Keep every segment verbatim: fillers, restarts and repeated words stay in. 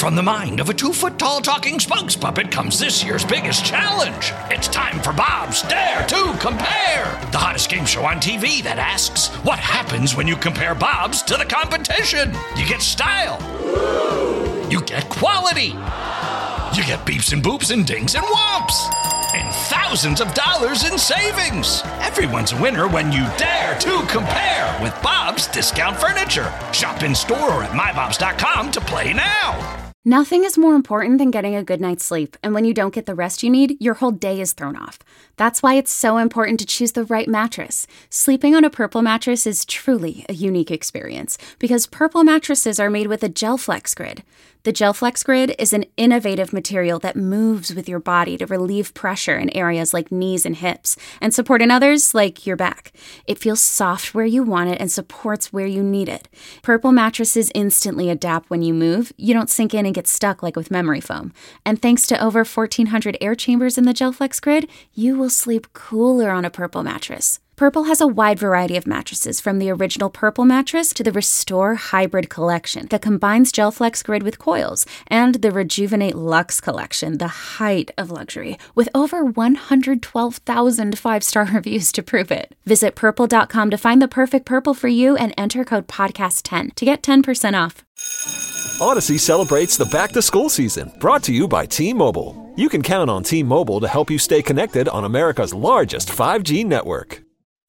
From the mind of a two-foot-tall talking spokes puppet comes this year's biggest challenge. It's time for Bob's Dare to Compare, the hottest game show on T V that asks, what happens when you compare Bobs to the competition? You get style. You get quality. You get beeps and boops and dings and whomps. And thousands of dollars in savings. Everyone's a winner when you dare to compare with Bob's Discount Furniture. Shop in store or at my bobs dot com to play now. Nothing is more important than getting a good night's sleep, and when you don't get the rest you need, your whole day is thrown off. That's why it's so important to choose the right mattress. Sleeping on a Purple mattress is truly a unique experience, because Purple mattresses are made with a GelFlex Grid. The GelFlex Grid is an innovative material that moves with your body to relieve pressure in areas like knees and hips, and support in others like your back. It feels soft where you want it and supports where you need it. Purple mattresses instantly adapt when you move. You don't sink in and get stuck like with memory foam. And thanks to over fourteen hundred air chambers in the GelFlex Grid, you will sleep cooler on a Purple mattress. Purple has a wide variety of mattresses, from the original Purple mattress to the Restore Hybrid collection that combines GelFlex Grid with coils, and the Rejuvenate Luxe collection, the height of luxury, with over one hundred twelve thousand five-star reviews to prove it. Visit purple dot com to find the perfect Purple for you and enter code podcast ten to get ten percent off. Odyssey celebrates the back-to-school season, brought to you by T-Mobile. You can count on T-Mobile to help you stay connected on America's largest five G network.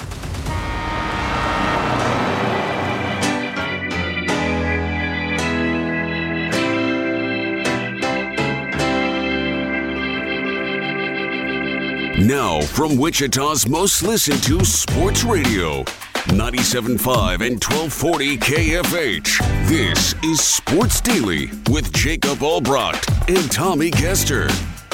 Now, from Wichita's most listened to sports radio, ninety-seven point five and twelve forty K F H. This is Sports Daily with Jacob Albrecht and Tommy Kester.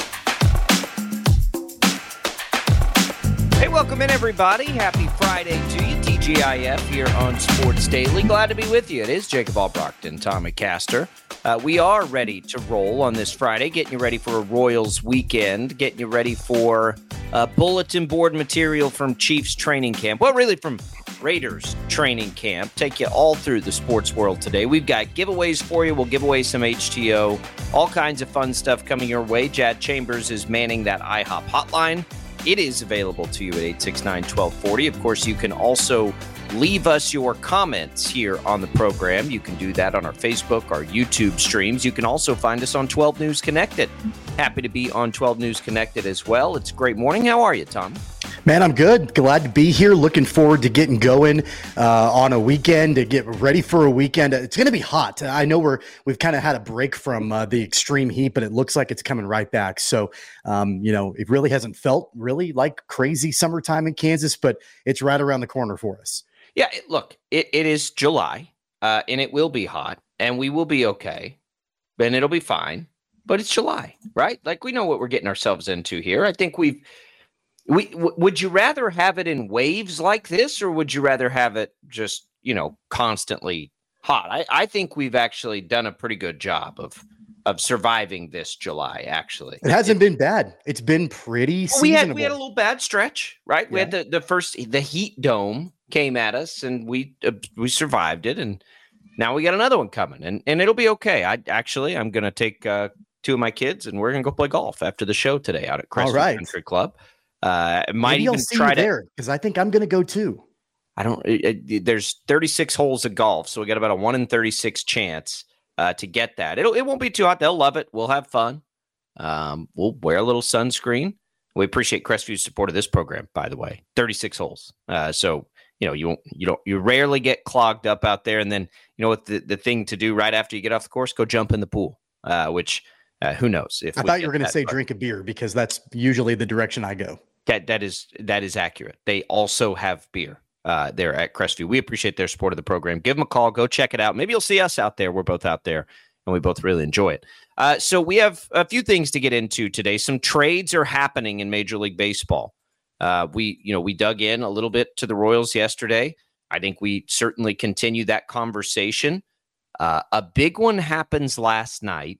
Hey, welcome in, everybody. Happy Friday to you. T G I F here on Sports Daily. Glad to be with you. It is Jacob Albrecht and Tommy Kester. Uh, we are ready to roll on this Friday, getting you ready for a Royals weekend, getting you ready for uh, bulletin board material from Chiefs training camp. Well, really from Raiders training camp. Take you all through the sports world today. We've got giveaways for you. We'll give away some H T O. All kinds of fun stuff coming your way. Jad Chambers is manning that IHOP hotline. It is available to you at eight six nine, one two four zero. Of course, you can also leave us your comments here on the program. You can do that on our Facebook, our YouTube streams. You can also find us on twelve News Connected. Happy to be on twelve News Connected as well. It's a great morning. How are you, Tom? Man, I'm good. Glad to be here. Looking forward to getting going uh, on a weekend, to get ready for a weekend. It's going to be hot. I know we're, we've kind of had a break from uh, the extreme heat, but it looks like it's coming right back. So, um, you know, it really hasn't felt really like crazy summertime in Kansas, but it's right around the corner for us. Yeah, it, look, it, it is July, uh, and it will be hot, and we will be okay, and it'll be fine, but it's July, right? Like, we know what we're getting ourselves into here. I think we've We w- would you rather have it in waves like this, or would you rather have it just, you know, constantly hot? I, I think we've actually done a pretty good job of of surviving this July. Actually, it hasn't it, been bad. It's been pretty. Well, we had we had a little bad stretch, right? We yeah. had the, the first the heat dome came at us, and we uh, we survived it, and now we got another one coming, and and it'll be okay. I actually I'm gonna take uh, two of my kids, and we're gonna go play golf after the show today out at Crestwood right. Country Club. Uh, might Maybe even I'll see try you to there, because I think I'm going to go too. I don't. It, it, there's thirty-six holes of golf, so we got about a one in thirty-six chance uh, to get that. It'll. It won't be too hot. They'll love it. We'll have fun. Um, we'll wear a little sunscreen. We appreciate Crestview's support of this program, by the way. thirty-six holes. Uh, so you know you won't, you don't you rarely get clogged up out there. And then you know what the, the thing to do right after you get off the course? Go jump in the pool. Uh, which uh, who knows? If I we thought you were going to say fun. drink a beer, because that's usually the direction I go. That that is that is accurate. They also have beer uh, there at Crestview. We appreciate their support of the program. Give them a call. Go check it out. Maybe you'll see us out there. We're both out there, and we both really enjoy it. Uh, so we have a few things to get into today. Some trades are happening in Major League Baseball. Uh, we you know we dug in a little bit to the Royals yesterday. I think we certainly continue that conversation. Uh, a big one happens last night.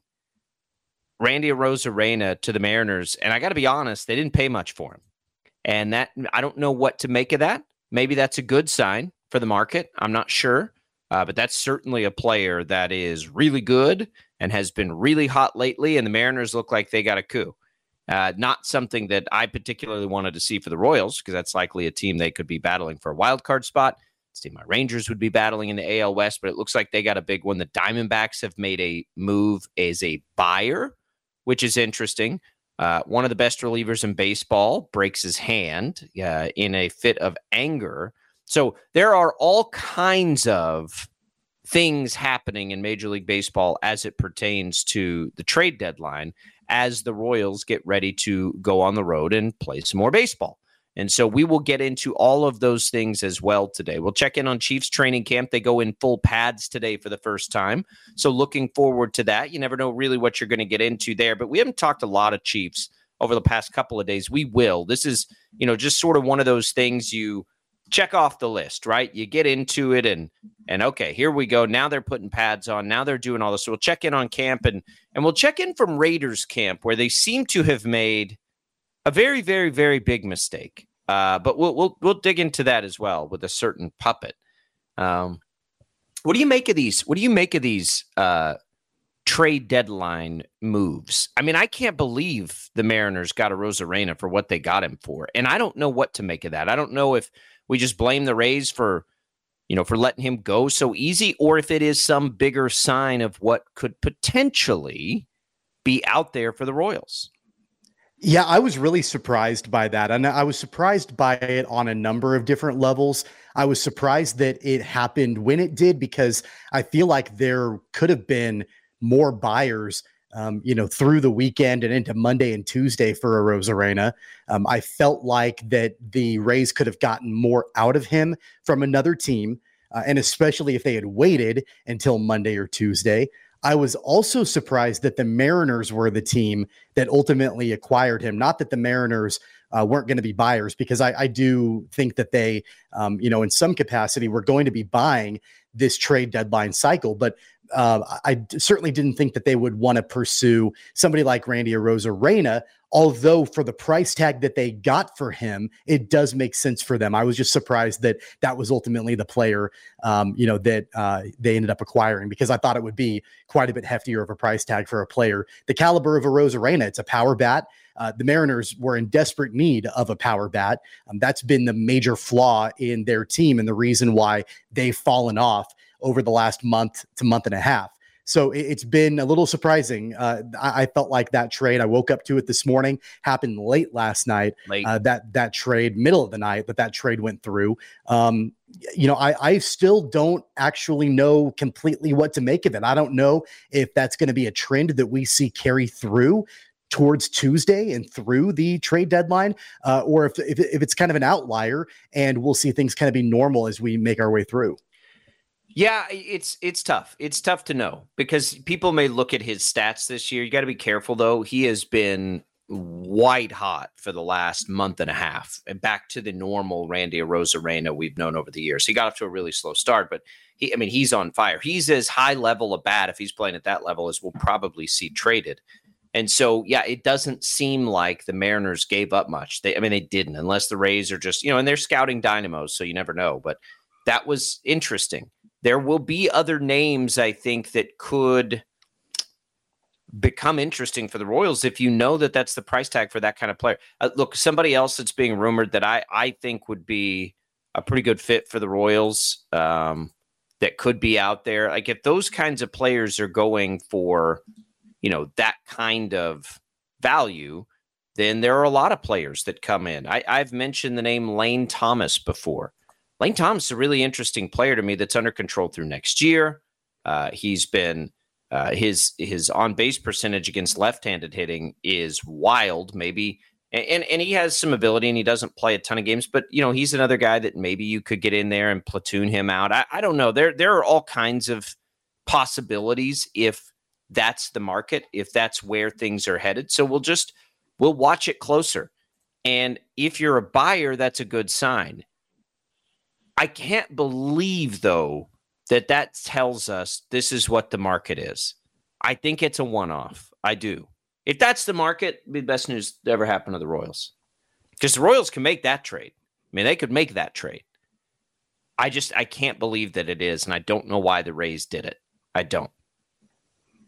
Randy Arozarena to the Mariners, and I got to be honest, they didn't pay much for him. And that, I don't know what to make of that. Maybe that's a good sign for the market. I'm not sure. Uh, but that's certainly a player that is really good and has been really hot lately, and the Mariners look like they got a coup. Uh, not something that I particularly wanted to see for the Royals, because that's likely a team they could be battling for a wild card spot. It's a team my Rangers would be battling in the A L West, but it looks like they got a big one. The Diamondbacks have made a move as a buyer, which is interesting. Uh, one of the best relievers in baseball breaks his hand uh, in a fit of anger. So there are all kinds of things happening in Major League Baseball as it pertains to the trade deadline, as the Royals get ready to go on the road and play some more baseball. And so we will get into all of those things as well today. We'll check in on Chiefs training camp. They go in full pads today for the first time. So looking forward to that. You never know really what you're going to get into there, but we haven't talked a lot of Chiefs over the past couple of days. We will. This is, you know, just sort of one of those things you check off the list, right? You get into it and, and okay, here we go. Now they're putting pads on. Now they're doing all this. So we'll check in on camp, and, and we'll check in from Raiders camp, where they seem to have made a very, very, very big mistake. Uh, but we'll, we'll, we'll dig into that as well with a certain puppet. Um, what do you make of these? What do you make of these, uh, trade deadline moves? I mean, I can't believe the Mariners got a Rosarena for what they got him for. And I don't know what to make of that. I don't know if we just blame the Rays for, you know, for letting him go so easy, or if it is some bigger sign of what could potentially be out there for the Royals. Yeah, I was really surprised by that. And I was surprised by it on a number of different levels. I was surprised that it happened when it did, because I feel like there could have been more buyers Um, you know, through the weekend and into Monday and Tuesday for a Rosarena. Um, I felt like that the Rays could have gotten more out of him from another team, uh, and especially if they had waited until Monday or Tuesday. I was also surprised that the Mariners were the team that ultimately acquired him. Not that the Mariners uh, weren't going to be buyers, because I, I do think that they, um, you know, in some capacity were going to be buying this trade deadline cycle, but Uh, I d- certainly didn't think that they would want to pursue somebody like Randy Arozarena, although for the price tag that they got for him, it does make sense for them. I was just surprised that that was ultimately the player, um, you know, that uh, they ended up acquiring, because I thought it would be quite a bit heftier of a price tag for a player the caliber of Arozarena. It's a power bat. Uh, the Mariners were in desperate need of a power bat. Um, that's been the major flaw in their team, and the reason why they've fallen off over the last month to month and a half. So it, it's been a little surprising. Uh, I, I felt like that trade, I woke up to it this morning, happened late last night, late. Uh, that, that trade, middle of the night, that that trade went through. Um, you know, I, I still don't actually know completely what to make of it. I don't know if that's going to be a trend that we see carry through towards Tuesday and through the trade deadline, uh, or if, if, if it's kind of an outlier and we'll see things kind of be normal as we make our way through. Yeah, it's it's tough. It's tough to know, because people may look at his stats this year. You got to be careful, though. He has been white hot for the last month and a half, and back to the normal Randy Arozarena we've known over the years. He got off to a really slow start, but he, I mean, he's on fire. He's as high level a bat, if he's playing at that level, as we'll probably see traded. And so, yeah, it doesn't seem like the Mariners gave up much. They, I mean, they didn't, unless the Rays are just, you know, and they're scouting dynamos, so you never know. But that was interesting. There will be other names, I think, that could become interesting for the Royals if you know that that's the price tag for that kind of player. Uh, look, somebody else that's being rumored that I, I think would be a pretty good fit for the Royals, um, that could be out there. Like, if those kinds of players are going for, you know, that kind of value, then there are a lot of players that come in. I, I've mentioned the name Lane Thomas before. Lane Thomas is a really interesting player to me that's under control through next year. Uh, he's been uh, his his on base percentage against left-handed hitting is wild. Maybe and and he has some ability, and he doesn't play a ton of games. But you know, he's another guy that maybe you could get in there and platoon him out. I, I don't know. There there are all kinds of possibilities if that's the market, if that's where things are headed. So we'll just we'll watch it closer. And if you're a buyer, that's a good sign. I can't believe, though, that that tells us this is what the market is. I think it's a one-off. I do. If that's the market, it'd be the best news that ever happened to the Royals. Because the Royals can make that trade. I mean, they could make that trade. I just, I can't believe that it is, and I don't know why the Rays did it. I don't.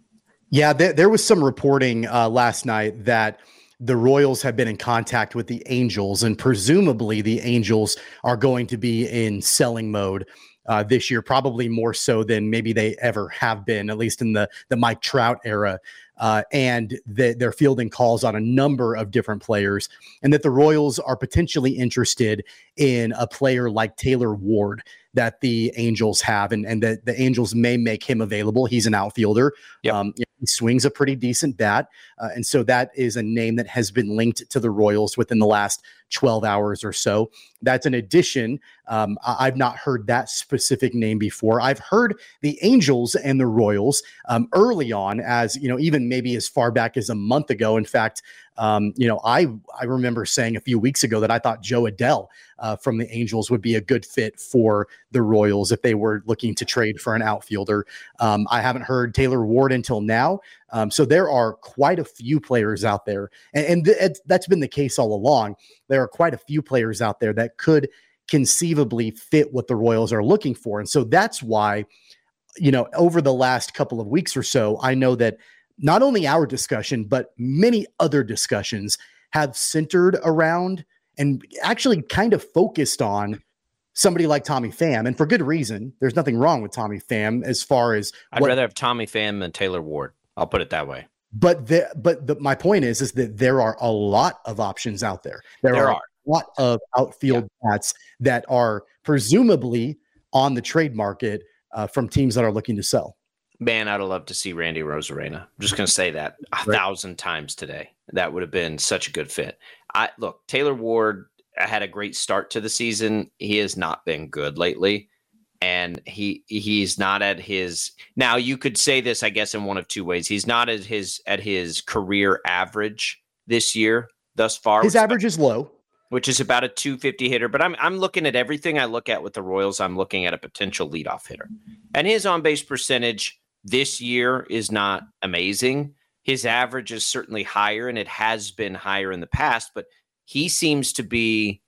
Yeah, there, there was some reporting uh, last night that the Royals have been in contact with the Angels, and presumably the Angels are going to be in selling mode uh, this year, probably more so than maybe they ever have been, at least in the, the Mike Trout era. Uh, and the, they're fielding calls on a number of different players, and that the Royals are potentially interested in a player like Taylor Ward that the Angels have, and, and that the Angels may make him available. He's an outfielder. Yep. Um, he swings a pretty decent bat. Uh, and so that is a name that has been linked to the Royals within the last twelve hours or so. That's an addition. Um, I- I've not heard that specific name before. I've heard the Angels and the Royals um, early on, as, you know, even maybe as far back as a month ago. In fact, Um, you know, I I remember saying a few weeks ago that I thought Joe Adell uh, from the Angels would be a good fit for the Royals if they were looking to trade for an outfielder. Um, I haven't heard Taylor Ward until now. Um, so there are quite a few players out there, and, and th- that's been the case all along. There are quite a few players out there that could conceivably fit what the Royals are looking for. And so that's why, you know, over the last couple of weeks or so, I know that not only our discussion, but many other discussions have centered around and actually kind of focused on somebody like Tommy Pham. And for good reason. There's nothing wrong with Tommy Pham as far as I'd what, rather have Tommy Pham than Taylor Ward. I'll put it that way. But the, but the, my point is, is that there are a lot of options out there. There, There are, are. a lot of outfield yeah. bats that are presumably on the trade market uh, from teams that are looking to sell. Man, I'd love to see Randy Arozarena. I'm just going to say that a right. thousand times today. That would have been such a good fit. I look, Taylor Ward had a great start to the season. He has not been good lately, and he he's not at his. Now you could say this, I guess, in one of two ways. He's not at his at his career average this year thus far. His average is low, which is about a two fifty hitter. But I'm I'm looking at everything I look at with the Royals. I'm looking at a potential leadoff hitter, and his on base percentage this year is not amazing. His average is certainly higher, and it has been higher in the past, but he seems to be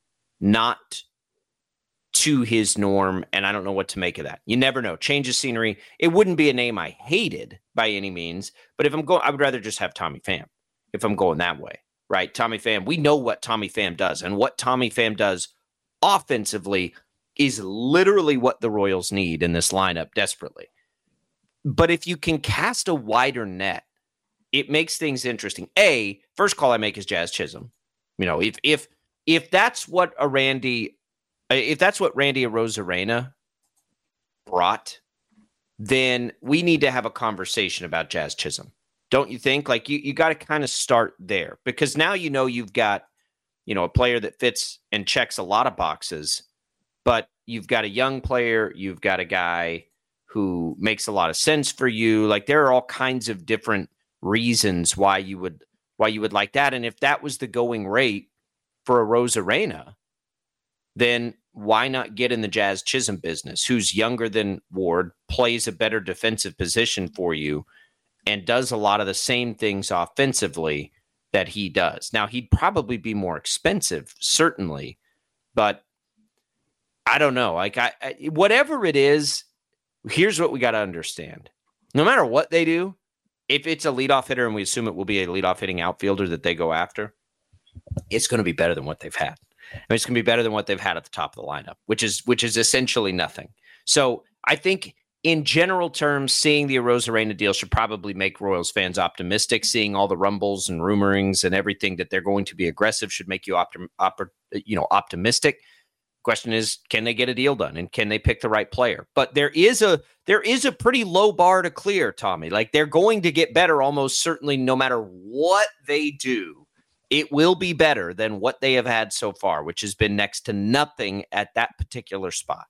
not to his norm, and I don't know what to make of that. You never know. Change of scenery. It wouldn't be a name I hated by any means, but if I'm going, I would rather just have Tommy Pham if I'm going that way, right? Tommy Pham, we know what Tommy Pham does, and what Tommy Pham does offensively is literally what the Royals need in this lineup desperately. But if you can cast a wider net, it makes things interesting. A, first call I make is Jazz Chisholm. You know, if if if that's what a Randy, if that's what Randy Arozarena brought, then we need to have a conversation about Jazz Chisholm. Don't you think? Like you, you got to kind of start there, because now you know you've got, you know, a player that fits and checks a lot of boxes, but you've got a young player, you've got a guy who makes a lot of sense for you. Like there are all kinds of different reasons why you would why you would like that. And if that was the going rate for Arozarena, then why not get in the Jazz Chisholm business, who's younger than Ward, plays a better defensive position for you, and does a lot of the same things offensively that he does. Now, he'd probably be more expensive, certainly, but I don't know. Like I, I whatever it is, here's what we got to understand. No matter what they do, if it's a leadoff hitter, and we assume it will be a leadoff hitting outfielder that they go after, it's going to be better than what they've had. I mean, it's going to be better than what they've had at the top of the lineup, which is which is essentially nothing. So I think in general terms, seeing the Arozarena deal should probably make Royals fans optimistic. Seeing all the rumbles and rumorings and everything that they're going to be aggressive should make you optim, op, you know, optimistic. Question is, can they get a deal done, and can they pick the right player? But there is a there is a pretty low bar to clear, Tommy. Like they're going to get better almost certainly no matter what they do. It will be better than what they have had so far, which has been next to nothing at that particular spot.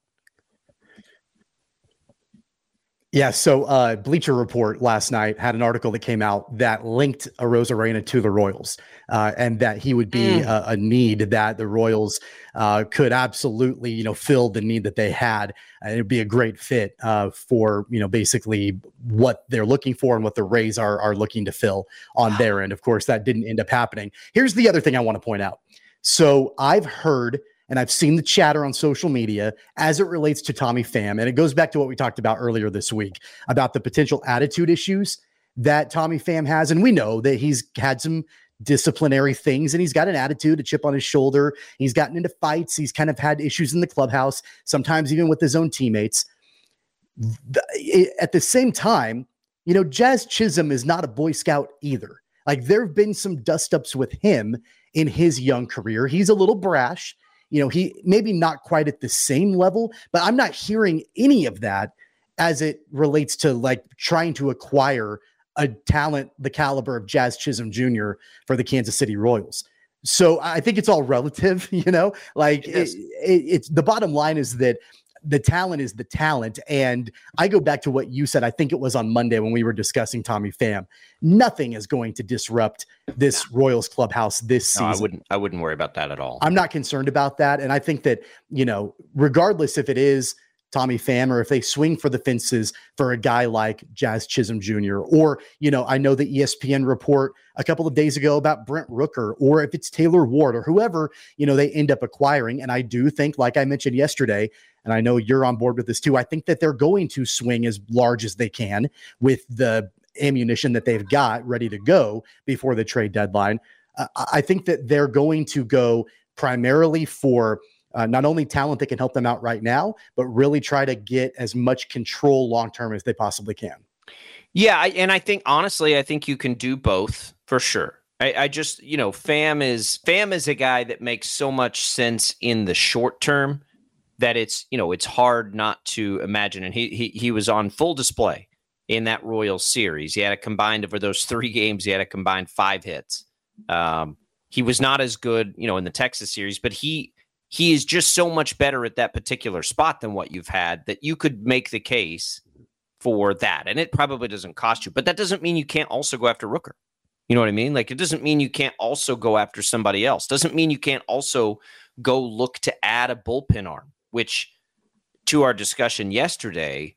Yeah, so uh, Bleacher Report last night had an article that came out that linked Arozarena to the Royals, uh, and that he would be mm. a, a need that the Royals uh, could absolutely, you know, fill the need that they had. Uh, it'd be a great fit uh, for, you know, basically what they're looking for and what the Rays are are looking to fill on their end. Of course, that didn't end up happening. Here's the other thing I want to point out. So I've heard and I've seen the chatter on social media as it relates to Tommy Pham. And it goes back to what we talked about earlier this week about the potential attitude issues that Tommy Pham has. And we know that he's had some disciplinary things and he's got an attitude, a chip on his shoulder. He's gotten into fights. He's kind of had issues in the clubhouse, sometimes even with his own teammates. The, at the same time, you know, Jazz Chisholm is not a Boy Scout either. Like, there have been some dust-ups with him in his young career. He's a little brash. You know, he maybe not quite at the same level, but I'm not hearing any of that as it relates to like trying to acquire a talent the caliber of Jazz Chisholm Junior for the Kansas City Royals. So I think it's all relative, you know, like it it, it, it's the bottom line is that the talent is the talent. And I go back to what you said. I think it was on Monday when we were discussing Tommy Pham. Nothing is going to disrupt this Royals clubhouse this season. No, I wouldn't, I wouldn't worry about that at all. I'm not concerned about that. And I think that, you know, regardless if it is Tommy Pham or if they swing for the fences for a guy like Jazz Chisholm Junior, or, you know, I know the E S P N report a couple of days ago about Brent Rooker, or if it's Taylor Ward or whoever, you know, they end up acquiring. And I do think, like I mentioned yesterday, and I know you're on board with this too, I think that they're going to swing as large as they can with the ammunition that they've got ready to go before the trade deadline. Uh, I think that they're going to go primarily for Uh, not only talent that can help them out right now, but really try to get as much control long-term as they possibly can. Yeah. I, and I think, honestly, I think you can do both for sure. I, I just, you know, Pham is, Pham is a guy that makes so much sense in the short term that it's, you know, it's hard not to imagine. And he, he, he was on full display in that Royals series. He had a combined over those three games. He had a combined five hits. Um, he was not as good, you know, in the Texas series, but he, He is just so much better at that particular spot than what you've had that you could make the case for that. And it probably doesn't cost you, but that doesn't mean you can't also go after Rooker. You know what I mean? Like, it doesn't mean you can't also go after somebody else. Doesn't mean you can't also go look to add a bullpen arm, which, to our discussion yesterday,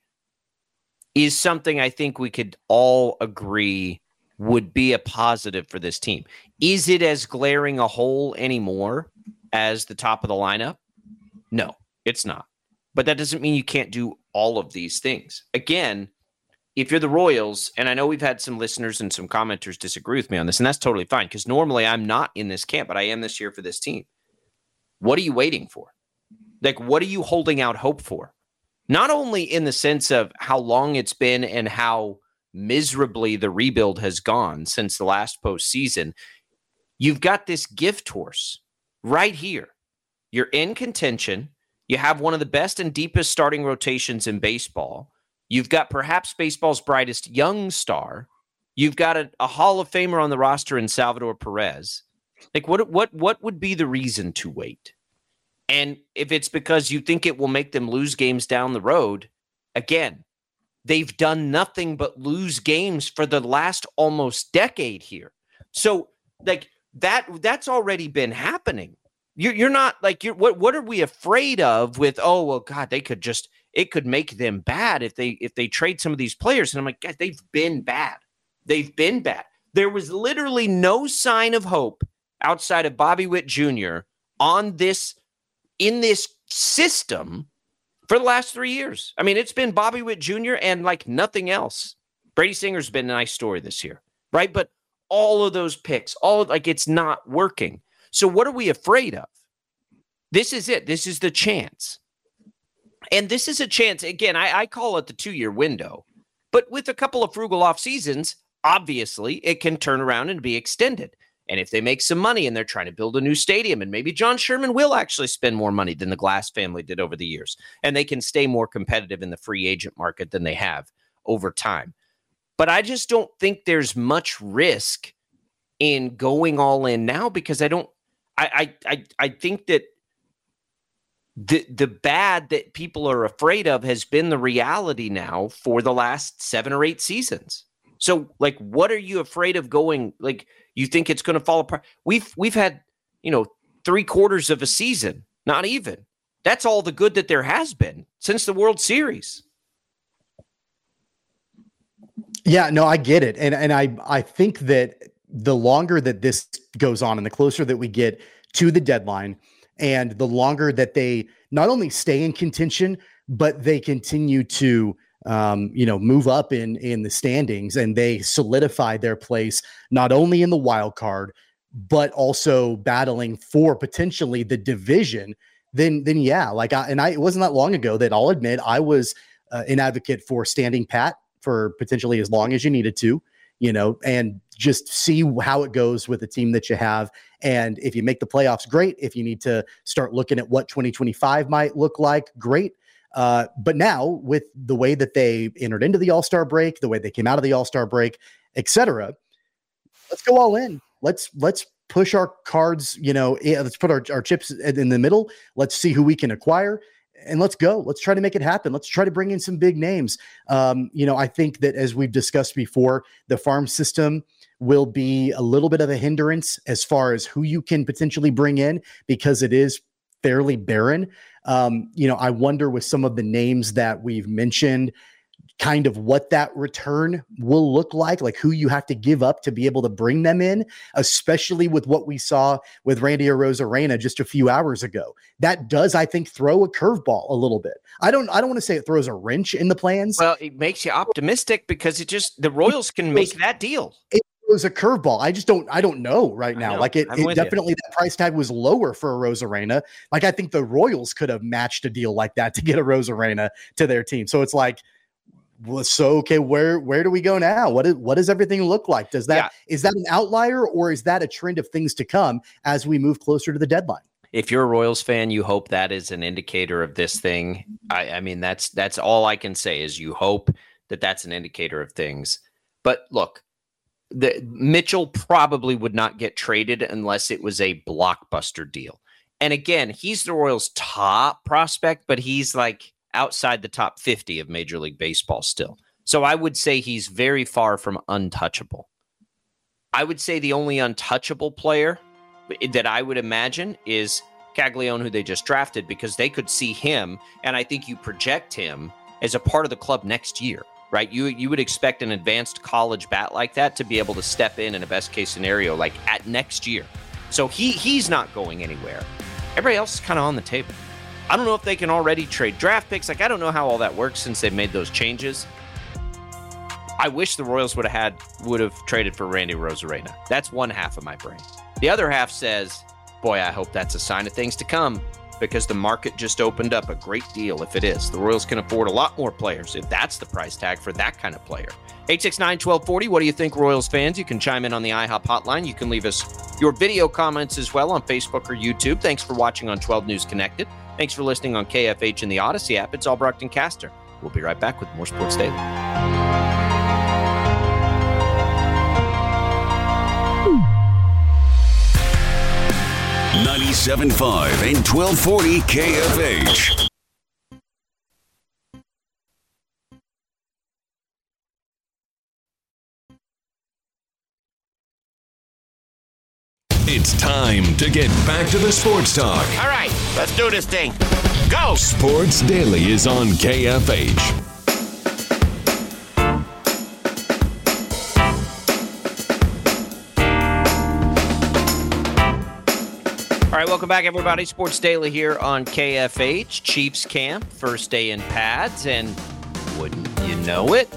is something I think we could all agree would be a positive for this team. Is it as glaring a hole anymore as the top of the lineup? No, it's not. But that doesn't mean you can't do all of these things. Again, if you're the Royals, and I know we've had some listeners and some commenters disagree with me on this, and that's totally fine, because normally I'm not in this camp, but I am this year for this team. What are you waiting for? Like, what are you holding out hope for? Not only in the sense of how long it's been and how miserably the rebuild has gone since the last postseason. You've got this gift horse right here. You're in contention. You have one of the best and deepest starting rotations in baseball. You've got perhaps baseball's brightest young star. You've got a, a Hall of Famer on the roster in Salvador Perez. Like, what, what, what would be the reason to wait? And if it's because you think it will make them lose games down the road, again, they've done nothing but lose games for the last almost decade here. So, like, that that's already been happening. You're, you're not like, you're, what, what are we afraid of with, oh, well, God, they could just, it could make them bad if they, if they trade some of these players. And I'm like, God, they've been bad. They've been bad. There was literally no sign of hope outside of Bobby Witt Junior on this, in this system for the last three years. I mean, it's been Bobby Witt Junior and like nothing else. Brady Singer's been a nice story this year, right? But all of those picks, all like it's not working. So what are we afraid of? This is it. This is the chance. And this is a chance. Again, I, I call it the two-year window. But with a couple of frugal off seasons, obviously it can turn around and be extended. And if they make some money and they're trying to build a new stadium, and maybe John Sherman will actually spend more money than the Glass family did over the years, and they can stay more competitive in the free agent market than they have over time. But I just don't think there's much risk in going all in now, because I don't, I, I, I, I think that the, the bad that people are afraid of has been the reality now for the last seven or eight seasons. So, like, what are you afraid of going? Like, you think it's going to fall apart? We've we've had, you know, three quarters of a season, not even. That's all the good that there has been since the World Series. Yeah, no, I get it, and and I I think that the longer that this goes on, and the closer that we get to the deadline, and the longer that they not only stay in contention, but they continue to um, you know, move up in in the standings and they solidify their place not only in the wild card, but also battling for potentially the division, then then yeah, like I and I it wasn't that long ago that I'll admit I was uh, an advocate for standing pat for potentially as long as you needed to, you know, and just see how it goes with the team that you have. And if you make the playoffs, great. If you need to start looking at what twenty twenty-five might look like, great. Uh, but now with the way that they entered into the All-Star break, the way they came out of the All-Star break, et cetera, let's go all in. Let's let's push our cards, you know, let's put our, our chips in the middle. Let's see who we can acquire and let's go. Let's try to make it happen. Let's try to bring in some big names. Um, you know, I think that as we've discussed before, the farm system will be a little bit of a hindrance as far as who you can potentially bring in because it is fairly barren. Um, you know, I wonder with some of the names that we've mentioned, kind of what that return will look like, like who you have to give up to be able to bring them in, especially with what we saw with Randy Arozarena just a few hours ago. That does, I think, throw a curveball a little bit. I don't, I don't want to say it throws a wrench in the plans. Well, it makes you optimistic because it just, the Royals can make that deal. It was a curveball. I just don't, I don't know right now. Know. Like it, it definitely, you. That price tag was lower for Arozarena. Like I think the Royals could have matched a deal like that to get Arozarena to their team. So it's like, well, so okay, where where do we go now? What is what does everything look like? Does that yeah. is that an outlier or is that a trend of things to come as we move closer to the deadline? If you're a Royals fan, you hope that is an indicator of this thing. I, I mean, that's that's all I can say is you hope that that's an indicator of things. But look, the Mitchell probably would not get traded unless it was a blockbuster deal. And again, he's the Royals' top prospect, but he's like outside the top fifty of Major League Baseball still. So I would say he's very far from untouchable. I would say the only untouchable player that I would imagine is Caglione, who they just drafted, because they could see him, and I think you project him as a part of the club next year, right? You you would expect an advanced college bat like that to be able to step in in a best-case scenario like at next year. So he he's not going anywhere. Everybody else is kind of on the table. I don't know if they can already trade draft picks. Like, I don't know how all that works since they've made those changes. I wish the Royals would have had would have traded for Randy Arozarena. That's one half of my brain. The other half says, boy, I hope that's a sign of things to come because the market just opened up a great deal if it is. The Royals can afford a lot more players if that's the price tag for that kind of player. eight six nine, one two four zero. What do you think, Royals fans? You can chime in on the IHOP hotline. You can leave us your video comments as well on Facebook or YouTube. Thanks for watching on twelve News Connected. Thanks for listening on K F H and the Odyssey app. It's Albrecht and Caster. We'll be right back with more Sports Daily. ninety-seven point five and twelve forty K F H. It's time to get back to the sports talk. All right, let's do this thing. Go! Sports Daily is on K F H. All right, welcome back, everybody. Sports Daily here on K F H. Chiefs camp, first day in pads, and wouldn't you know it,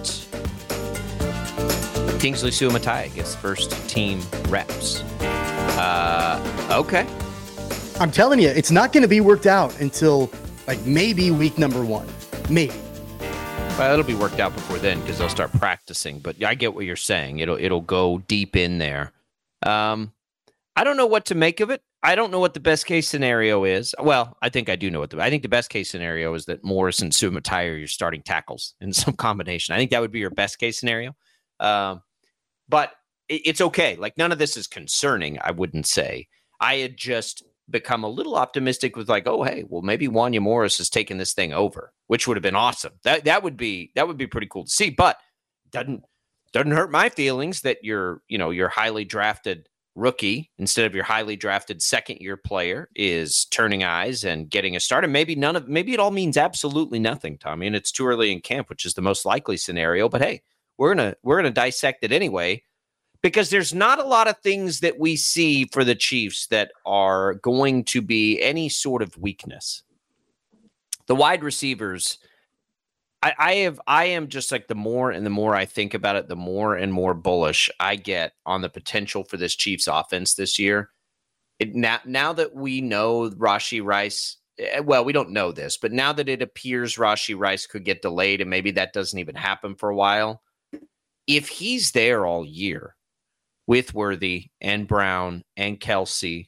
Kingsley Suamataia gets first team reps. Uh, okay. I'm telling you, it's not going to be worked out until like maybe week number one. Maybe. Well, it'll be worked out before then because they'll start practicing. But I get what you're saying. It'll it'll go deep in there. Um, I don't know what to make of it. I don't know what the best case scenario is. Well, I think I do know what the. I think the best case scenario is that Morris and Suamataia are your starting tackles in some combination. I think that would be your best case scenario. Um, but it's okay. Like, none of this is concerning, I wouldn't say. I had just become a little optimistic with like, oh, hey, well, maybe Wanya Morris has taken this thing over, which would have been awesome. That that would be that would be pretty cool to see. But doesn't doesn't hurt my feelings that your you know your highly drafted rookie instead of your highly drafted second year player is turning eyes and getting a start. And maybe none of maybe it all means absolutely nothing, Tommy. And it's too early in camp, which is the most likely scenario. But hey, we're gonna we're gonna dissect it anyway. Because there's not a lot of things that we see for the Chiefs that are going to be any sort of weakness. The wide receivers, I, I have I am just like the more and the more I think about it, the more and more bullish I get on the potential for this Chiefs offense this year. It, now, now that we know Rashee Rice, well, we don't know this, but now that it appears Rashee Rice could get delayed and maybe that doesn't even happen for a while, if he's there all year with Worthy and Brown and Kelsey,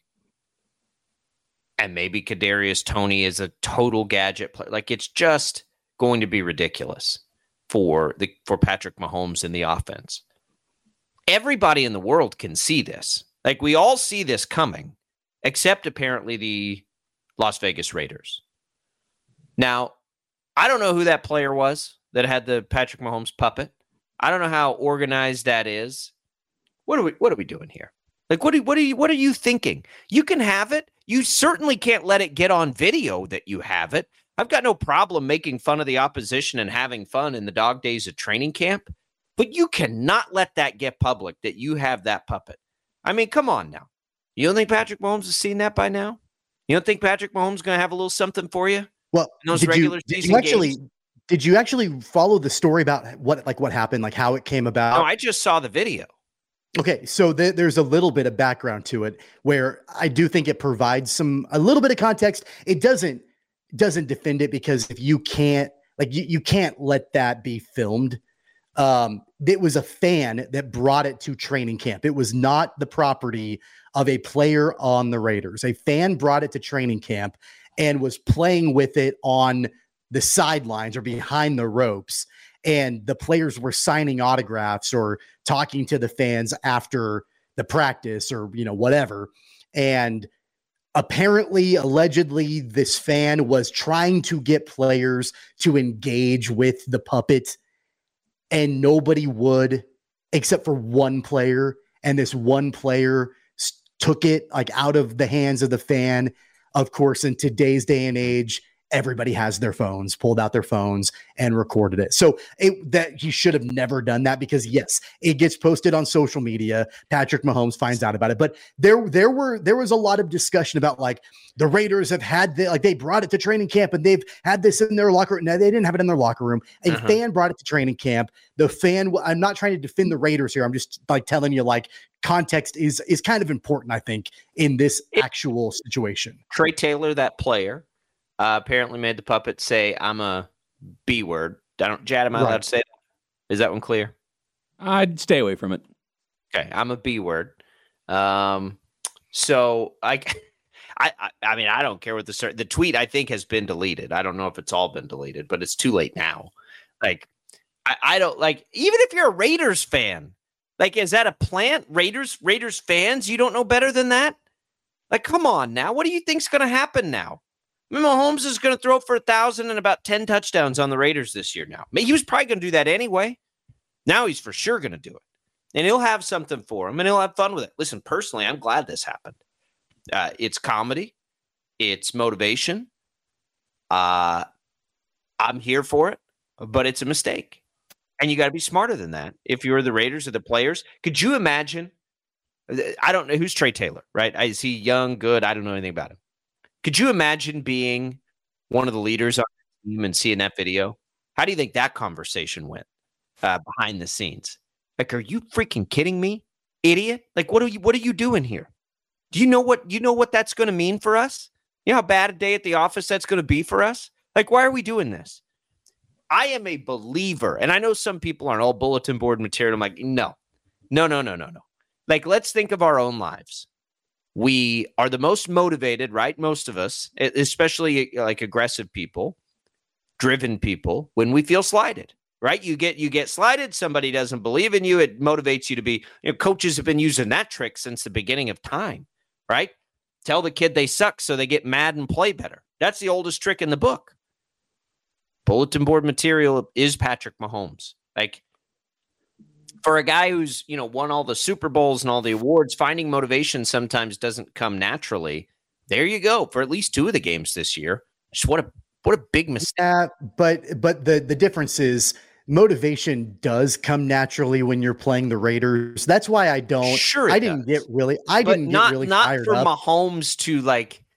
and maybe Kadarius Toney is a total gadget player, like it's just going to be ridiculous for the for Patrick Mahomes in the offense. Everybody in the world can see this. Like we all see this coming, except apparently the Las Vegas Raiders. Now, I don't know who that player was that had the Patrick Mahomes puppet. I don't know how organized that is. What are we what are we doing here? Like what do what are you what are you thinking? You can have it. You certainly can't let it get on video that you have it. I've got no problem making fun of the opposition and having fun in the dog days of training camp, but you cannot let that get public that you have that puppet. I mean, come on now. You don't think Patrick Mahomes has seen that by now? You don't think Patrick Mahomes is going to have a little something for you? Well, in those did regular you, did season you actually games? Did you actually follow the story about what like what happened, like how it came about? No, I just saw the video. Okay, so th- there's a little bit of background to it where I do think it provides some a little bit of context. It doesn't doesn't defend it because if you can't like you, you can't let that be filmed. Um, it was a fan that brought it to training camp. It was not the property of a player on the Raiders. A fan brought it to training camp and was playing with it on the sidelines or behind the ropes. And the players were signing autographs or talking to the fans after the practice or, you know, whatever. And apparently, allegedly, this fan was trying to get players to engage with the puppet, and nobody would except for one player. And this one player took it like out of the hands of the fan. Of course, in today's day and age, everybody has their phones, pulled out their phones and recorded it. So it, that he should have never done that because yes, it gets posted on social media. Patrick Mahomes finds out about it, but there, there were, there was a lot of discussion about like the Raiders have had the, like they brought it to training camp and they've had this in their locker room. No, they didn't have it in their locker room. A uh-huh. fan brought it to training camp. The fan, I'm not trying to defend the Raiders here. I'm just like telling you like context is, is kind of important, I think, in this actual situation. Trey Taylor, that player, Uh, apparently made the puppet say, I'm a B word. I don't, Jad, am I right. allowed to say that? Is that one clear? I'd stay away from it. Okay. I'm a B word. Um, so I, I, I, I mean, I don't care what the, the tweet I think has been deleted. I don't know if it's all been deleted, but it's too late now. Like, I, I don't like, even if you're a Raiders fan, like, is that a plant? Raiders, Raiders fans? You don't know better than that? Like, come on now. What do you think's going to happen now? I mean, Mahomes is going to throw for a thousand and about ten touchdowns on the Raiders this year now. I mean, he was probably going to do that anyway. Now he's for sure going to do it. And he'll have something for him, and he'll have fun with it. Listen, personally, I'm glad this happened. Uh, it's comedy. It's motivation. Uh, I'm here for it, but it's a mistake. And you got to be smarter than that. If you're the Raiders or the players, could you imagine? I don't know. Who's Trey Taylor, right? Is he young, good? I don't know anything about him. Could you imagine being one of the leaders on the team and seeing that video? How do you think that conversation went uh, behind the scenes? Like, are you freaking kidding me, idiot? Like, what are you? What are you doing here? Do you know what you know what that's going to mean for us? You know how bad a day at the office that's going to be for us? Like, why are we doing this? I am a believer, and I know some people aren't all bulletin board material. I'm like, no, no, no, no, no, no. Like, let's think of our own lives. We are the most motivated, right? Most of us, especially like aggressive people, driven people, when we feel slighted, right? You get you get slighted. Somebody doesn't believe in you. It motivates you to be, you know, coaches have been using that trick since the beginning of time, right? Tell the kid they suck so they get mad and play better. That's the oldest trick in the book. Bulletin board material is Patrick Mahomes. Like, for a guy who's, you know, won all the Super Bowls and all the awards, finding motivation sometimes doesn't come naturally. There you go. For at least two of the games this year. Just what a what a big mistake. Yeah, but but the the difference is motivation does come naturally when you're playing the Raiders. That's why I don't. Sure, I didn't does. get really. I but didn't not, get really not fired for up. Mahomes to like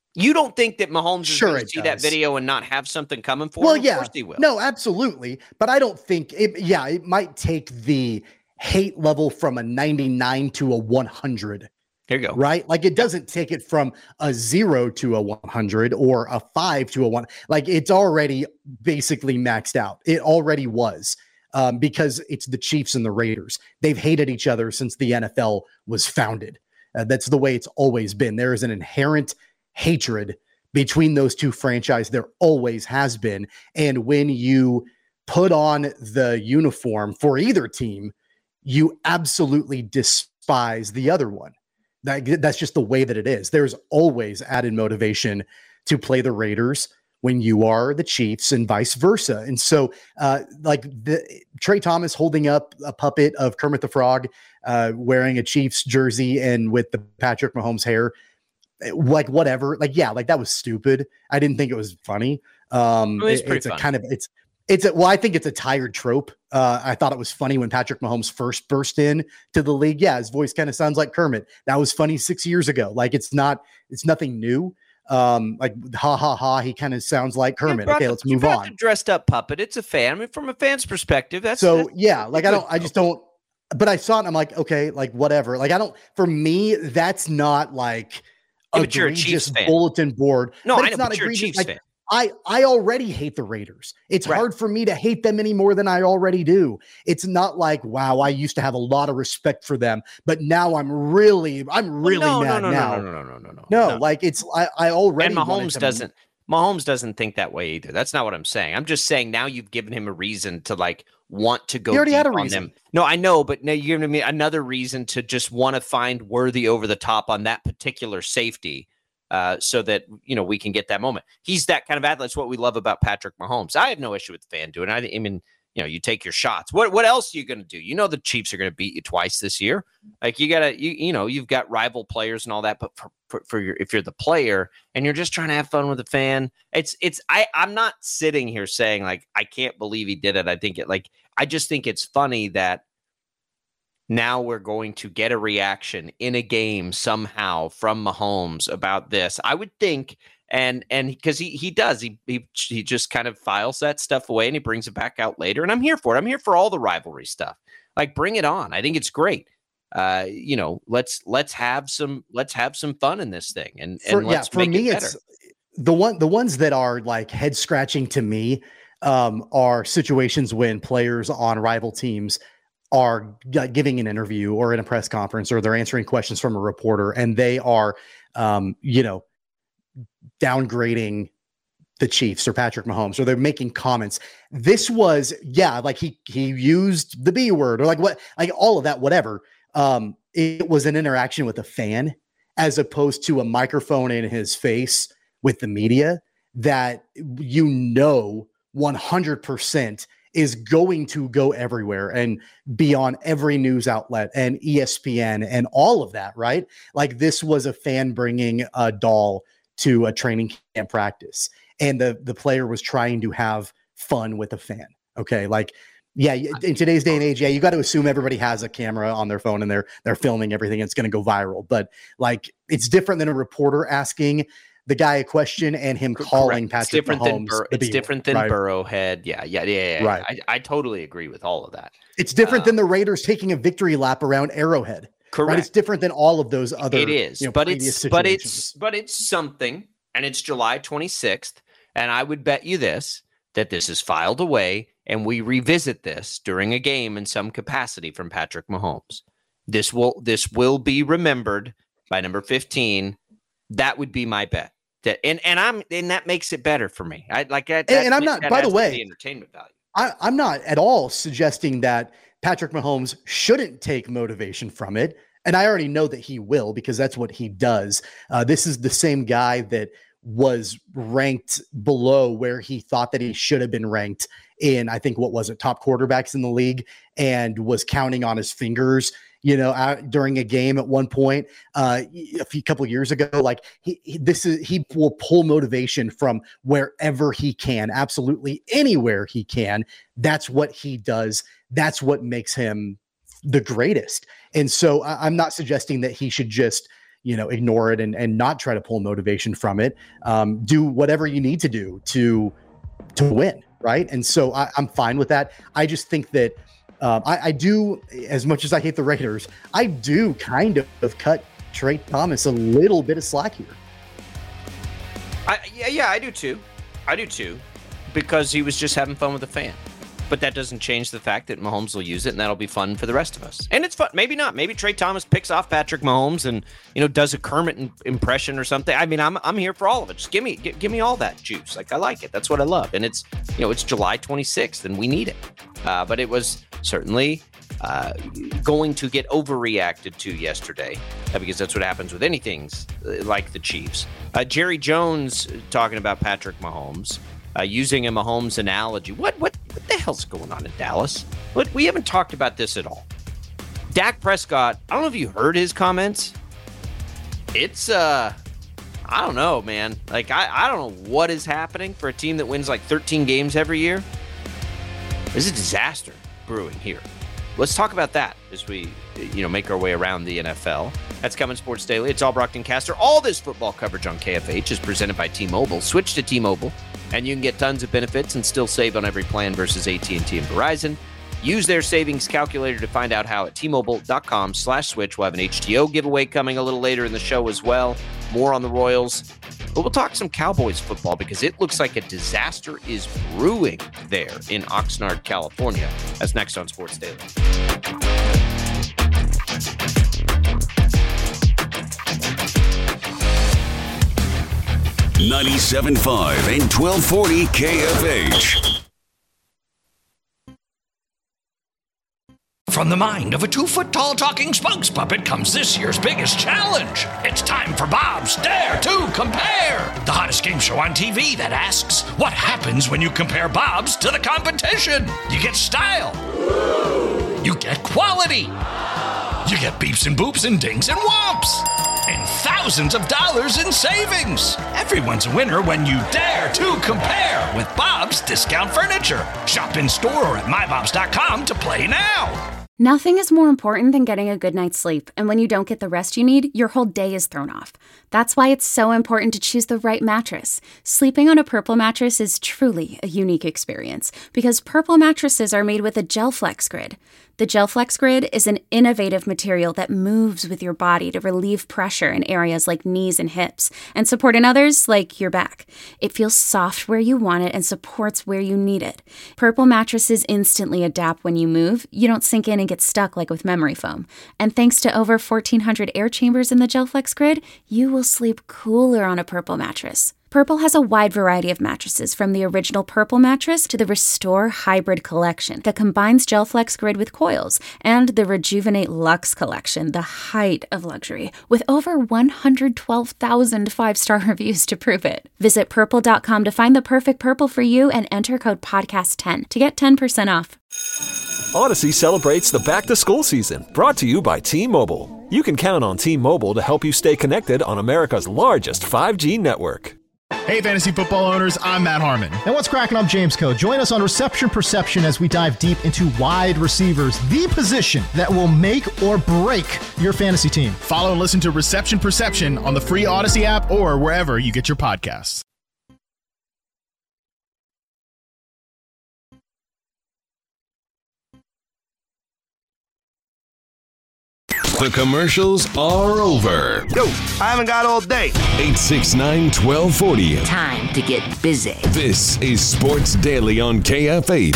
You don't think that Mahomes Sure is going to see does. that video and not have something coming for well, him? yeah. Of course he will. No, absolutely. But I don't think it, yeah, it might take the hate level from a ninety-nine to a one hundred. Here you go. Right? Like it doesn't take it from a zero to a one hundred or a five to a one. Like it's already basically maxed out. It already was um, because it's the Chiefs and the Raiders. They've hated each other since the N F L was founded. Uh, that's the way it's always been. There is an inherent hatred between those two franchises. There always has been. And when you put on the uniform for either team, you absolutely despise the other one. That, that's just the way that it is. There's always added motivation to play the Raiders when you are the Chiefs and vice versa. And so uh, like the Trey Thomas holding up a puppet of Kermit the Frog, uh, wearing a Chiefs jersey and with the Patrick Mahomes hair, like whatever, like, yeah, like that was stupid. I didn't think it was funny. Um, it's it, pretty it's fun. a kind of, it's, it's a, well, I think it's a tired trope. Uh, I thought it was funny when Patrick Mahomes first burst in to the league. Yeah. His voice kind of sounds like Kermit. That was funny six years ago. Like it's not, it's nothing new. Um, like ha ha ha. He kind of sounds like Kermit. Okay, the, let's move on. The dressed up puppet. It's a fan. I mean, from a fan's perspective, that's so that's, yeah. Like I don't, I go. just don't, but I saw it and I'm like, okay, like whatever. Like I don't, for me, that's not like, Yeah, but you're a Chiefs egregious fan. bulletin board. No, but I it's know, not but you're a egregious. Chiefs Like, fan. I, I already hate the Raiders. It's Right. hard for me to hate them any more than I already do. It's not like, wow, I used to have a lot of respect for them, but now I'm really, I'm really no, mad no, no, now. No, no, no, no, no, no, no. no. Like it's, I, I already. And wanted Mahomes to- doesn't. Mahomes doesn't think that way either. That's not what I'm saying. I'm just saying now you've given him a reason to like want to go He already deep had a on reason. them. No, I know, but now you're giving me another reason to just want to find Worthy over the top on that particular safety. Uh, so that, you know, we can get that moment. He's that kind of athlete. That's what we love about Patrick Mahomes. I have no issue with the fan doing it. I, I mean, you know, you take your shots. What what else are you going to do? You know, the Chiefs are going to beat you twice this year. Like you got to, you you know, you've got rival players and all that. But for, for, for your, if you're the player and you're just trying to have fun with the fan, it's, it's, I, I'm not sitting here saying like, I can't believe he did it. I think it like, I just think it's funny that now we're going to get a reaction in a game somehow from Mahomes about this. I would think, and and because he he does, he, he he just kind of files that stuff away and he brings it back out later. And I'm here for it. I'm here for all the rivalry stuff. Like bring it on. I think it's great. Uh, you know, let's let's have some let's have some fun in this thing. And, and for, let's yeah, for make me, it better. it's the one the ones that are like head scratching to me um, are situations when players on rival teams are g- giving an interview or in a press conference, or they're answering questions from a reporter, and they are, um, you know, downgrading the Chiefs or Patrick Mahomes, or they're making comments. This was, yeah, like he he used the B word, or like what, like all of that, whatever. Um, it was an interaction with a fan as opposed to a microphone in his face with the media that you know one hundred percent is going to go everywhere and be on every news outlet and E S P N and all of that, right? Like this was a fan bringing a doll to a training camp practice, and the the player was trying to have fun with a fan. Okay, like yeah, in today's day and age, yeah, you got to assume everybody has a camera on their phone and they're they're filming everything. And it's going to go viral, but like it's different than a reporter asking the guy a question and him calling Correct. Patrick it's different Mahomes. than Bur- the it's B-word, different than right? Burrowhead. Yeah, yeah, yeah, yeah. Right. I, I totally agree with all of that. It's different Uh, than the Raiders taking a victory lap around Arrowhead. Correct. Right? It's different than all of those other. It is, you know, but previous it's but situations. it's but it's something, and it's July twenty-sixth, and I would bet you this that this is filed away, and we revisit this during a game in some capacity from Patrick Mahomes. This will this will be remembered by number fifteen. That would be my bet. That and and I'm and that makes it better for me. I like that. And, and I'm not. that By the adds to way, entertainment value. I, I'm not at all suggesting that Patrick Mahomes shouldn't take motivation from it. And I already know that he will, because that's what he does. Uh, this is the same guy that was ranked below where he thought that he should have been ranked in, I think, what was it, top quarterbacks in the league, and was counting on his fingers, you know, out during a game at one point uh, a few couple of years ago. Like he, he, this is, he will pull motivation from wherever he can, absolutely anywhere he can. That's what he does. That's what makes him the greatest. And so I, I'm not suggesting that he should just, you know, ignore it and, and not try to pull motivation from it. Um, do whatever you need to do to, to win. Right. And so I, I'm fine with that. I just think that um, I, I do, as much as I hate the Raiders, I do kind of cut Trey Thomas a little bit of slack here. I, yeah, yeah, I do too. I do too, because he was just having fun with the fan. But that doesn't change the fact that Mahomes will use it, and that'll be fun for the rest of us. And it's fun. Maybe not. Maybe Trey Thomas picks off Patrick Mahomes and, you know, does a Kermit in- impression or something. I mean, I'm I'm here for all of it. Just give me give, give me all that juice. Like, I like it. That's what I love. And it's, you know, it's July twenty-sixth, and we need it. Uh, but it was certainly uh, going to get overreacted to yesterday, uh, because that's what happens with anything like the Chiefs. Uh, Jerry Jones talking about Patrick Mahomes. Uh, using a Mahomes analogy. What what what the hell's going on in Dallas? What, we haven't talked about this at all. Dak Prescott, I don't know if you heard his comments. It's, uh, I don't know, man. Like, I, I don't know what is happening for a team that wins like thirteen games every year. There's a disaster brewing here. Let's talk about that as we, you know, make our way around the N F L. That's coming Sports Daily. It's all Brockton Caster. All this football coverage on K F H is presented by T-Mobile. Switch to T-Mobile, and you can get tons of benefits and still save on every plan versus A T and T and Verizon. Use their savings calculator to find out how at T-Mobile.com slash switch. We'll have an H T O giveaway coming a little later in the show as well. More on the Royals. But we'll talk some Cowboys football because it looks like a disaster is brewing there in Oxnard, California. That's next on Sports Daily. ninety-seven point five and twelve forty K F H. From the mind of a two-foot-tall talking spokes puppet comes this year's biggest challenge. It's time for Bob's Dare to Compare, the hottest game show on T V that asks, what happens when you compare Bob's to the competition? You get style. You get quality. You get beeps and boops and dings and whomps. And thousands of dollars in savings. Everyone's a winner when you dare to compare with Bob's Discount Furniture. Shop in store or at my bobs dot com to play now. Nothing is more important than getting a good night's sleep, and when you don't get the rest you need, your whole day is thrown off. That's why it's so important to choose the right mattress. Sleeping on a Purple mattress is truly a unique experience, because Purple mattresses are made with a GelFlex Grid. The GelFlex Grid is an innovative material that moves with your body to relieve pressure in areas like knees and hips, and support in others like your back. It feels soft where you want it and supports where you need it. Purple mattresses instantly adapt when you move. You don't sink in and get stuck like with memory foam. And thanks to over fourteen hundred air chambers in the GelFlex Grid, you will sleep cooler on a Purple mattress. Purple has a wide variety of mattresses, from the original Purple mattress to the Restore Hybrid collection that combines GelFlex Grid with coils, and the Rejuvenate Luxe collection, the height of luxury, with over one hundred twelve thousand five-star reviews to prove it. Visit purple dot com to find the perfect Purple for you and enter code podcast ten to get ten percent off. Odyssey celebrates the back-to-school season, brought to you by T-Mobile. You can count on T-Mobile to help you stay connected on America's largest five G network. Hey, fantasy football owners, I'm Matt Harmon. And what's cracking? I'm James Coe. Join us on Reception Perception as we dive deep into wide receivers, the position that will make or break your fantasy team. Follow and listen to Reception Perception on the free Odyssey app or wherever you get your podcasts. The commercials are over. Yo, I haven't got all day. eight six nine, one two four zero. Time to get busy. This is Sports Daily on K F H.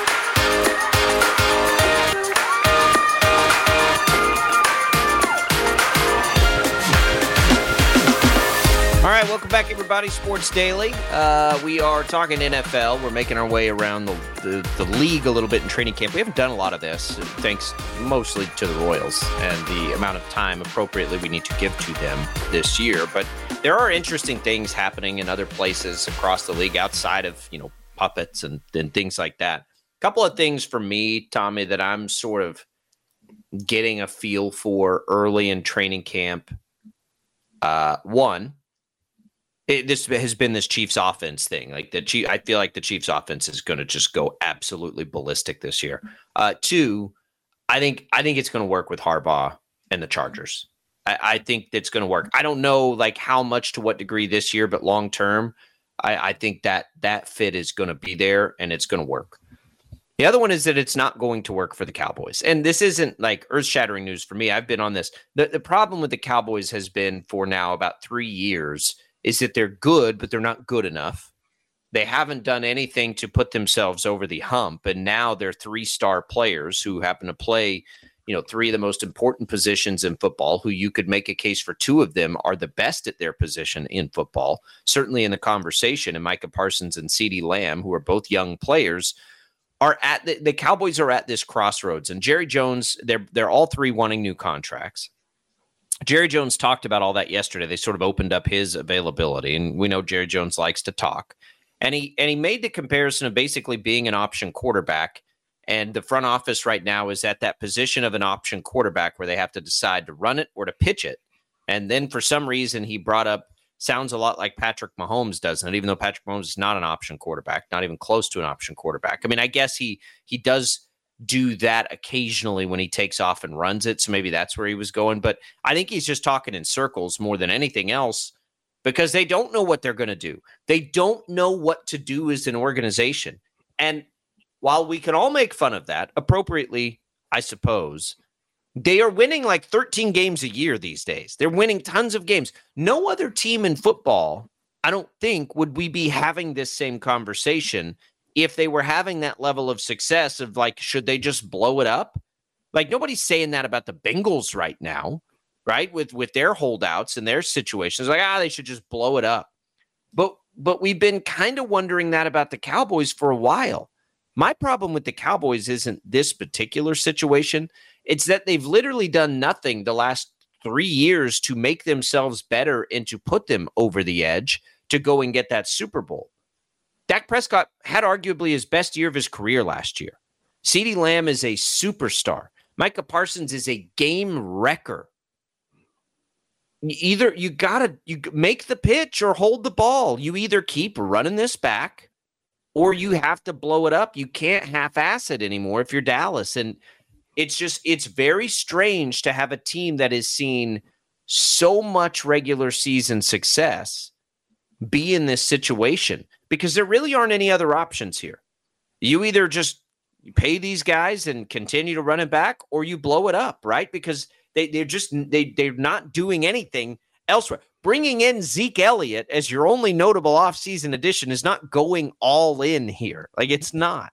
All right, welcome back, everybody. Sports Daily. Uh, we are talking N F L. We're making our way around the, the, the league a little bit in training camp. We haven't done a lot of this, thanks mostly to the Royals and the amount of time appropriately we need to give to them this year. But there are interesting things happening in other places across the league outside of, you know, puppets and, and things like that. A couple of things for me, Tommy, that I'm sort of getting a feel for early in training camp. Uh, one, It, this has been this Chiefs offense thing. Like the Chief, I feel like the Chiefs offense is going to just go absolutely ballistic this year. Uh, two, I think I think it's going to work with Harbaugh and the Chargers. I, I think that's going to work. I don't know like how much to what degree this year, but long term, I, I think that that fit is going to be there and it's going to work. The other one is that it's not going to work for the Cowboys. And this isn't like earth-shattering news for me. I've been on this. The, the problem with the Cowboys has been for now about three years is that they're good, but they're not good enough. They haven't done anything to put themselves over the hump. And now they're three-star players who happen to play, you know, three of the most important positions in football, who you could make a case for two of them are the best at their position in football, certainly in the conversation. And Micah Parsons and CeeDee Lamb, who are both young players, are at the, the Cowboys are at this crossroads. And Jerry Jones, they're they're all three wanting new contracts. Jerry Jones talked about all that yesterday. They sort of opened up his availability, and we know Jerry Jones likes to talk. And he and he made the comparison of basically being an option quarterback. And the front office right now is at that position of an option quarterback where they have to decide to run it or to pitch it. And then for some reason he brought up, sounds a lot like Patrick Mahomes does, and even though Patrick Mahomes is not an option quarterback, not even close to an option quarterback. I mean, I guess he he does do that occasionally when he takes off and runs it, so maybe that's where he was going. But I think he's just talking in circles more than anything else because they don't know what they're going to do. They don't know what to do as an organization. And while we can all make fun of that, appropriately, I suppose, they are winning like thirteen games a year these days. They're winning tons of games. No other team in football, I don't think, would we be having this same conversation if they were having that level of success of like, should they just blow it up? Like nobody's saying that about the Bengals right now, right? With with their holdouts and their situations, like, ah, they should just blow it up. But but we've been kind of wondering that about the Cowboys for a while. My problem with the Cowboys isn't this particular situation. It's that they've literally done nothing the last three years to make themselves better and to put them over the edge to go and get that Super Bowl. Dak Prescott had arguably his best year of his career last year. CeeDee Lamb is a superstar. Micah Parsons is a game wrecker. Either you got to you make the pitch or hold the ball. You either keep running this back or you have to blow it up. You can't half-ass it anymore if you're Dallas. And it's just, it's very strange to have a team that has seen so much regular season success be in this situation because there really aren't any other options here. You either just pay these guys and continue to run it back or you blow it up, right? Because they, they're just, they, they're not doing anything elsewhere. Bringing in Zeke Elliott as your only notable offseason addition is not going all in here. Like it's not.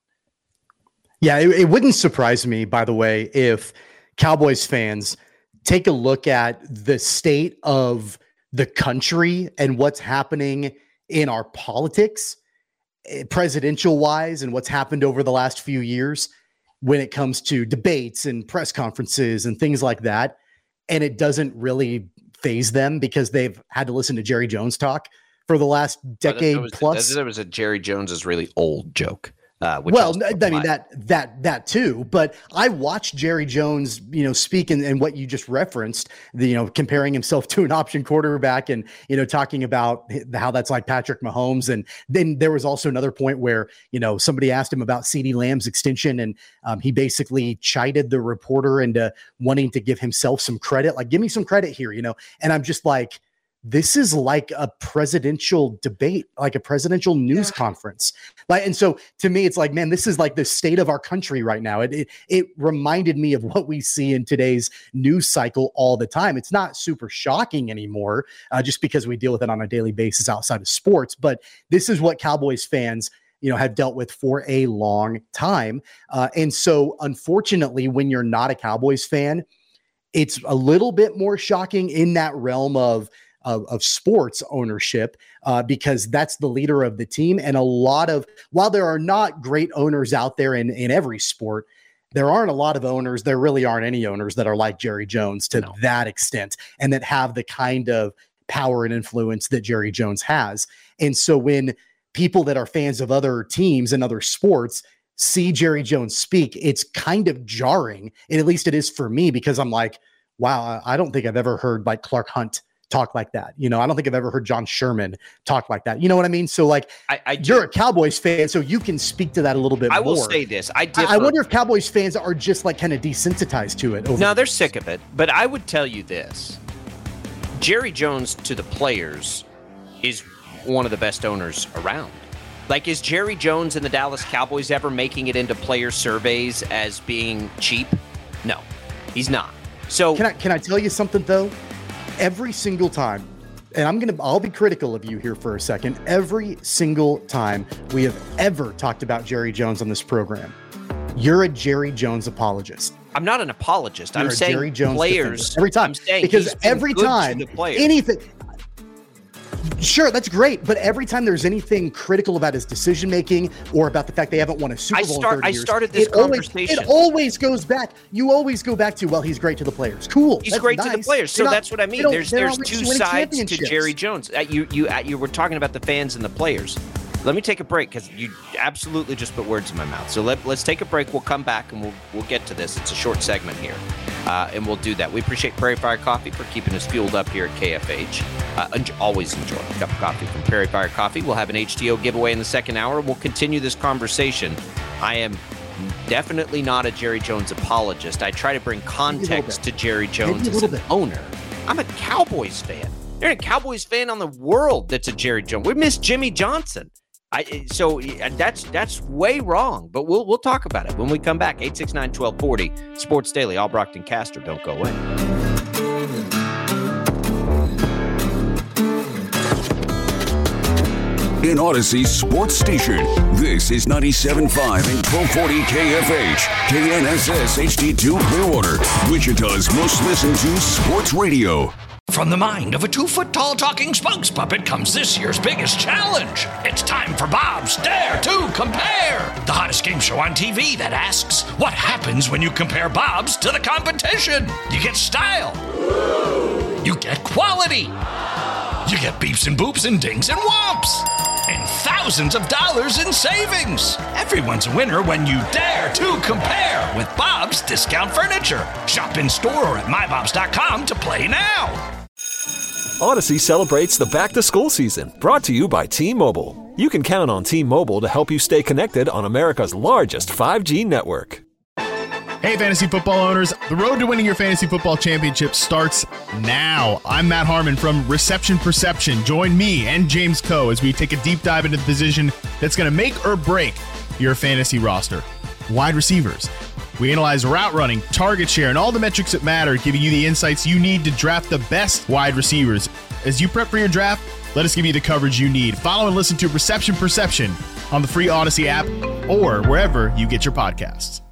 Yeah, it, it wouldn't surprise me, by the way, if Cowboys fans take a look at the state of the country and what's happening in our politics, presidential wise, and what's happened over the last few years when it comes to debates and press conferences and things like that. And it doesn't really phase them because they've had to listen to Jerry Jones talk for the last decade oh, was, plus. There was a Jerry Jones is really old joke. Uh, which well, I mean, that, that, that too, but I watched Jerry Jones, you know, speak and, and what you just referenced, the, you know, comparing himself to an option quarterback and, you know, talking about how that's like Patrick Mahomes. And then there was also another point where, you know, somebody asked him about CeeDee Lamb's extension and um, he basically chided the reporter into wanting to give himself some credit. Like, give me some credit here, you know? And I'm just like, this is like a presidential debate, like a presidential news yeah. conference. Like, and so to me, it's like, man, this is like the state of our country right now. It, it, it reminded me of what we see in today's news cycle all the time. It's not super shocking anymore, uh, just because we deal with it on a daily basis outside of sports. But this is what Cowboys fans, you know, have dealt with for a long time. Uh, and so unfortunately, when you're not a Cowboys fan, it's a little bit more shocking in that realm of, Of, of sports ownership, uh, because that's the leader of the team. And a lot of, while there are not great owners out there in, in every sport, there aren't a lot of owners. There really aren't any owners that are like Jerry Jones to no. that extent and that have the kind of power and influence that Jerry Jones has. And so when people that are fans of other teams and other sports see Jerry Jones speak, it's kind of jarring. And at least it is for me, because I'm like, wow, I don't think I've ever heard like Clark Hunt talk like that. You know, I don't think I've ever heard John Sherman talk like that. You know what I mean? So like, I, I you're a Cowboys fan, so you can speak to that a little bit I more. will say this. I, I, I wonder if Cowboys fans are just like kind of desensitized to it. Over no, they're sick of it. But I would tell you this. Jerry Jones to the players is one of the best owners around. Like, is Jerry Jones and the Dallas Cowboys ever making it into player surveys as being cheap? No, he's not. So can I can I tell you something though? Every single time, and I'm gonna I'll be critical of you here for a second. Every single time we have ever talked about Jerry Jones on this program, you're a Jerry Jones apologist. I'm not an apologist. You're I'm a saying Jerry Jones players defender. Every time. I'm saying because every time anything. Sure, that's great, but every time there's anything critical about his decision making or about the fact they haven't won a Super Bowl I start, in thirty I years, started this it conversation. Always, it always goes back. You always go back to, well, he's great to the players. Cool. He's that's great nice. to the players. So not, that's what I mean. There's there's two sides to Jerry Jones. Uh, you you uh, you were talking about the fans and the players. Let me take a break because you absolutely just put words in my mouth. So let, let's take a break. We'll come back and we'll we'll get to this. It's a short segment here, uh, and we'll do that. We appreciate Prairie Fire Coffee for keeping us fueled up here at K F H. Uh, enjoy, always enjoy a cup of coffee from Prairie Fire Coffee. We'll have an H T O giveaway in the second hour. We'll continue this conversation. I am definitely not a Jerry Jones apologist. I try to bring context to Jerry Jones as an bit. owner. I'm a Cowboys fan. There's a Cowboys fan on the world that's a Jerry Jones. We miss Jimmy Johnson. I, so that's that's way wrong, but we'll we'll talk about it when we come back. eight six nine, one two four zero, Sports Daily, Albrocht and Caster. Don't go away. In Odyssey Sports Station, this is ninety-seven point five and twelve forty K F H, K N S S H D two Clearwater, Wichita's most listened to sports radio. From the mind of a two-foot-tall talking spokes puppet comes this year's biggest challenge. It's time for Bob's Dare to Compare, the hottest game show on T V that asks, what happens when you compare Bob's to the competition? You get style. You get quality. You get beeps and boops and dings and whomps. And thousands of dollars in savings. Everyone's a winner when you dare to compare with Bob's Discount Furniture. Shop in store or at my bobs dot com to play now. Odyssey celebrates the back-to-school season, brought to you by T-Mobile. You can count on T-Mobile to help you stay connected on America's largest five G network. Hey, fantasy football owners. The road to winning your fantasy football championship starts now. I'm Matt Harmon from Reception Perception. Join me and James Coe as we take a deep dive into the position that's going to make or break your fantasy roster. Wide receivers. We analyze route running, target share, and all the metrics that matter, giving you the insights you need to draft the best wide receivers. As you prep for your draft, let us give you the coverage you need. Follow and listen to Reception Perception on the free Odyssey app or wherever you get your podcasts.